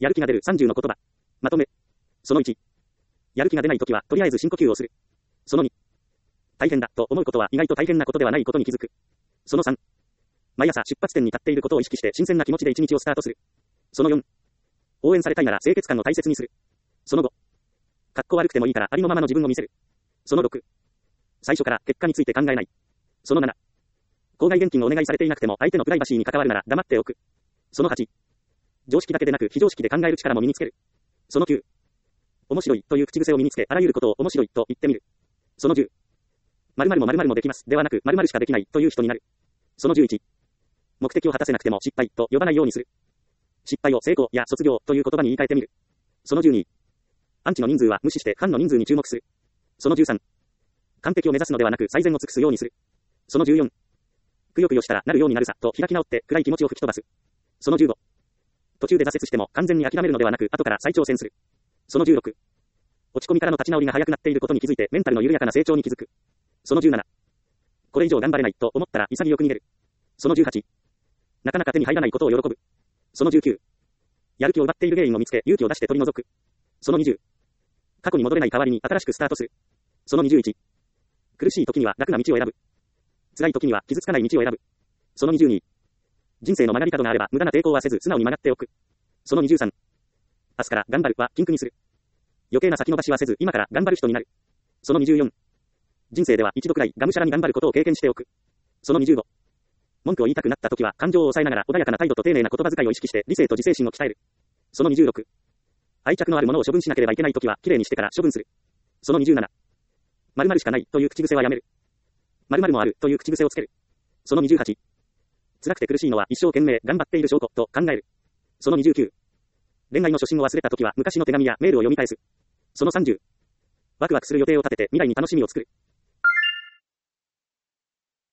やる気が出る30の言葉。まとめ。その1。やる気が出ないときは、とりあえず深呼吸をする。その2。大変だ、と思うことは意外と大変なことではないことに気づく。その3。毎朝出発点に立っていることを意識して新鮮な気持ちで一日をスタートする。その4。応援されたいなら清潔感を大切にする。その5。かっこ悪くてもいいからありのままの自分を見せる。その6。最初から結果について考えない。その7。口外現金をお願いされていなくても相手のプライバシーに関わるなら黙っておく。その8。常識だけでなく非常識で考える力も身につける。その9。面白いという口癖を身につけあらゆることを面白いと言ってみる。その10。〇〇も〇〇もできますではなく〇〇しかできないという人になる。その11。目的を果たせなくても失敗と呼ばないようにする。失敗を成功や卒業という言葉に言い換えてみる。その12。アンチの人数は無視してファンの人数に注目する。その13。完璧を目指すのではなく最善を尽くすようにする。その14。くよくよしたらなるようになるさと開き直って暗い気持ちを吹き飛ばす。その15。途中で挫折しても完全に諦めるのではなく後から再挑戦する。その16。落ち込みからの立ち直りが早くなっていることに気づいてメンタルの緩やかな成長に気づく。その17。これ以上頑張れないと思ったら潔く逃げる。その18。なかなか手に入らないことを喜ぶ。その19。やる気を奪っている原因を見つけ勇気を出して取り除く。その20。過去に戻れない代わりに新しくスタートする。その21。苦しい時には楽な道を選ぶ。辛い時には傷つかない道を選ぶ。その22。人生の曲がり角があれば無駄な抵抗はせず素直に曲がっておく。その23。明日から頑張るは禁句にする。余計な先延ばしはせず今から頑張る人になる。その24。人生では一度くらいがむしゃらに頑張ることを経験しておく。その25。文句を言いたくなった時は感情を抑えながら穏やかな態度と丁寧な言葉遣いを意識して理性と自制心を鍛える。その26。愛着のあるものを処分しなければいけない時はきれいにしてから処分する。その27。〇〇しかないという口癖はやめる。〇〇もあるという口癖をつける。その28。辛くて苦しいのは一生懸命頑張っている証拠と考える。その29。恋愛の初心を忘れた時は昔の手紙やメールを読み返す。その30。ワクワクする予定を立てて未来に楽しみを作る。